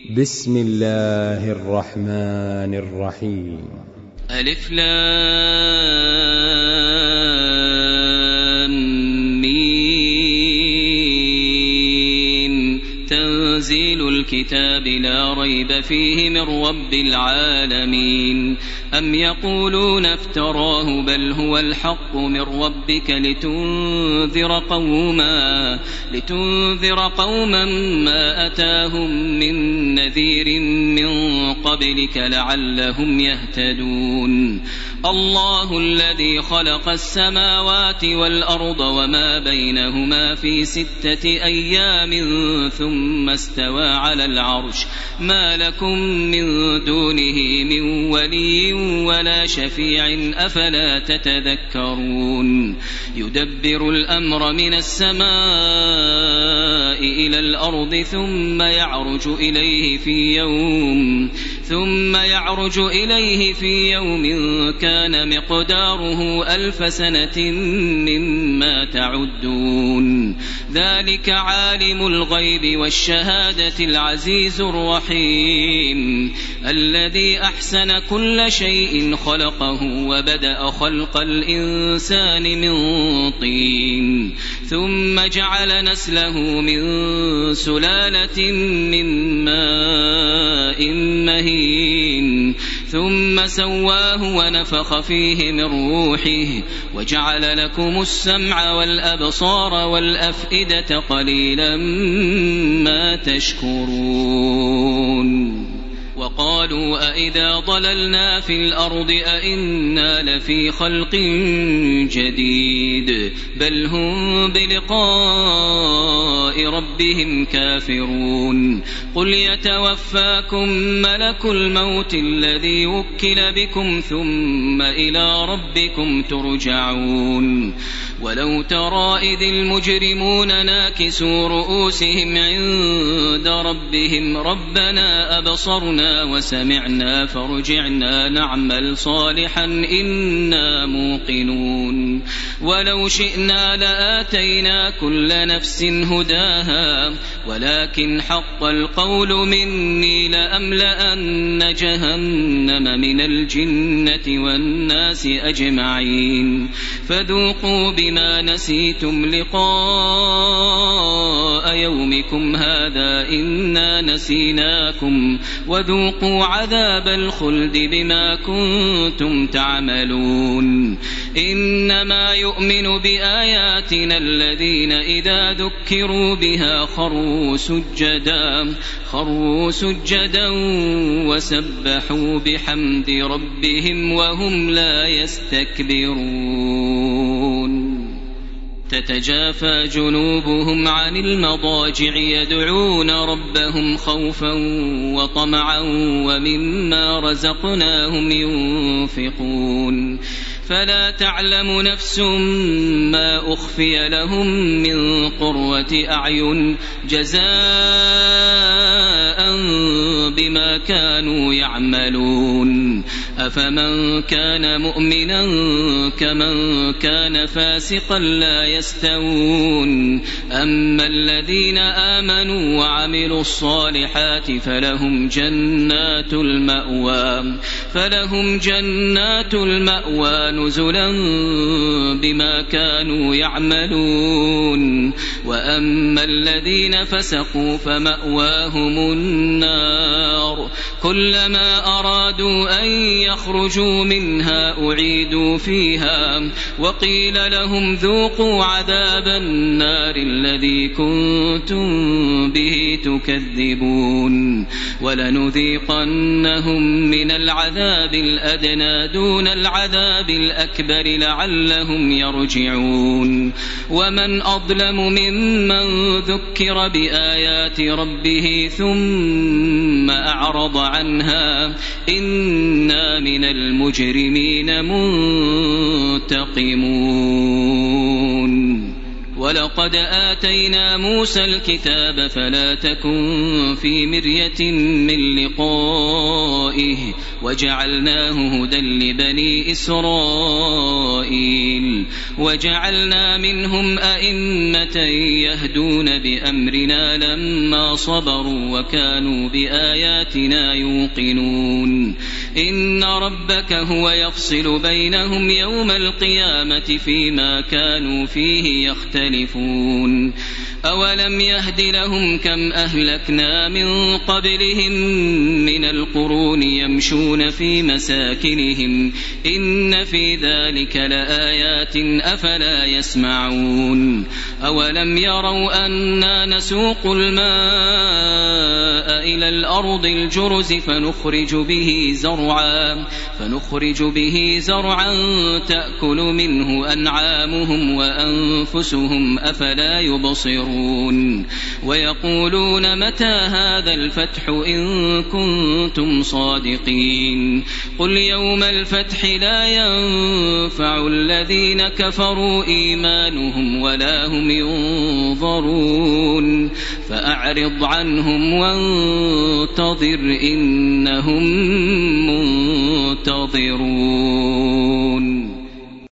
بسم الله الرحمن الرحيم. ألف لام ميم. تنزيل الكتاب لا ريب فيه من رب العالمين. أم يقولون افتراه بل هو الحق من ربك لتنذر قوما ما أتاهم من نذير من قبلك لعلهم يهتدون. الله الذي خلق السماوات والأرض وما بينهما في 6 أيام ثم استوى على العرش ما لكم من دونه من ولي ولا شفيع أفلا تتذكرون. يدبر الأمر من السماء إلى الأرض ثم يعرج إليه في يوم كان مقداره 1000 سنة مما تعدون. ذلك عالم الغيب والشهادة العزيز الرحيم الذي أحسن كل شيء خلقه وبدأ خلق الإنسان من طين ثم جعل نسله من سلالة من ماء مهين ثم سواه ونفخ فيه من روحه وجعل لكم السمع والأبصار والأفئدة قليلا ما تشكرون. وقالوا أئذا ضللنا في الأرض أئنا لفي خلق جديد بل هم بلقاء ربهم كافرون. قل يتوفاكم ملك الموت الذي وكل بكم ثم إلى ربكم ترجعون. ولو ترى إذ المجرمون ناكسوا رؤوسهم عند ربهم ربنا أبصرنا وسمعنا فارجعنا نعمل صالحا إنا موقنون. ولو شئنا لآتينا كل نفس هداها ولكن حق القول مني لأملأن جهنم من الجنة والناس أجمعين. فذوقوا بما نسيتم لقاء يومكم هذا إنا نسيناكم وذوقوا عذاب الخلد بما كنتم تعملون. إنما يؤمن بآياتنا الذين إذا ذكروا بها خروا سجدا وسبحوا بحمد ربهم وهم لا يستكبرون. تتجافى جنوبهم عن المضاجع يدعون ربهم خوفا وطمعا ومما رزقناهم ينفقون. فلا تعلم نفس ما أخفي لهم من قرة أعين جزاء بما كانوا يعملون. أفمن كان مؤمنا كمن كان فاسقا لا يستوون. أما الذين آمنوا وعملوا الصالحات فلهم جنات المأوى نزلا بما كانوا يعملون. وأما الذين فسقوا فمأواهم النار كلما أرادوا أن يخرجوا منها أعيدوا فيها وقيل لهم ذوقوا عذاب النار الذي كنتم به تكذبون. ولنذيقنهم من العذاب الأدنى دون العذاب الأكبر لعلهم يرجعون. ومن أظلم ممن ذكر بآيات ربه ثم أعرض عنها إنا من المجرمين منتقمون. ولقد آتينا موسى الكتاب فلا تكن في مرية من لقائه وجعلناه هدى لبني إسرائيل وجعلنا منهم أئمة يهدون بأمرنا لما صبروا وكانوا بآياتنا يوقنون إن ربك هو يفصل بينهم يوم القيامة فيما كانوا فيه يختلفون أولم يهد لهم كم أهلكنا من قبلهم من القرون يمشون في مساكنهم إن في ذلك لآيات أفلا يسمعون أولم يروا أنا نسوق الماء إلى الأرض الجرز فنخرج به زرعا تأكل منه أنعامهم وأنفسهم أفلا يبصرون ويقولون متى هذا الفتح إن كنتم صادقين قل يوم الفتح لا ينفع الذين كفروا إيمانهم ولا هم ينظرون فأعرض عنهم وانتظر إنهم منتظرون.